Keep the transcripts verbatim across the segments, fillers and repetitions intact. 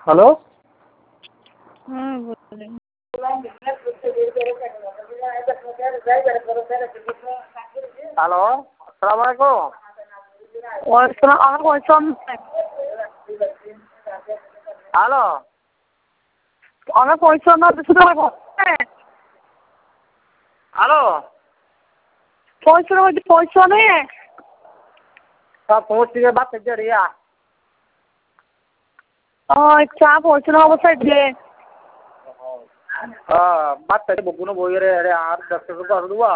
Hello হুম বলেন। Hello আসসালামু আলাইকুম। ওয়ালাইকুম আমার পয়সা হ্যালো আমার পয়সা না দুশো টাকা হ্যালো পয়সা মধ্যে পয়সা নেই সব পৌঁছ থেকে বাদ থেকে রিয়া চা পয়সা না অবস্থায় যে বাদ থেকে বকুনো বই রে আরে আর দশ টাকা করে দেবো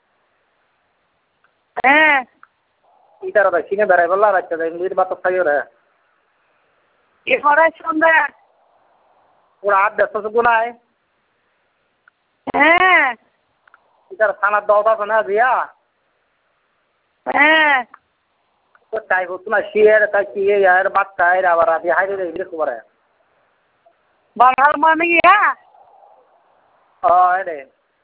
হ্যাঁ ইটার ভাই সিনে বেড়াই বললা রাখতে যাই ইংলিশ বাদ থাকি রে এবারে সন্ধ্যা ওরা আর দেড়শো টুকু নাই হ্যাঁ ইটার থানার দশ আছে না রিয়া হ্যাঁ তো তাই হতো না শিয়ের তাই কি আর বাচ্চা এর আবার আদি হাইরে রে ইংলিশ করে বাঙাল মানে গিয়া হ্যাঁ রে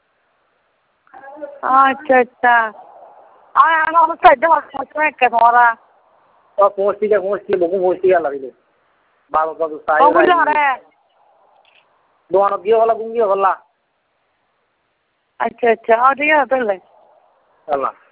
আচ্ছা আচ্ছা আর আমার অবস্থায় দেওয়া পয়সা একটা ধরা তো পৌঁছ থেকে পৌঁছ থেকে বকু পৌঁছ থেকে লাগিলে বারো বাবু সাই বুঝলো রে দোকানত গিয়ে হলা গুঙ্গিয়ে হলা আচ্ছা আচ্ছা ঠিক আছে তাহলে হলা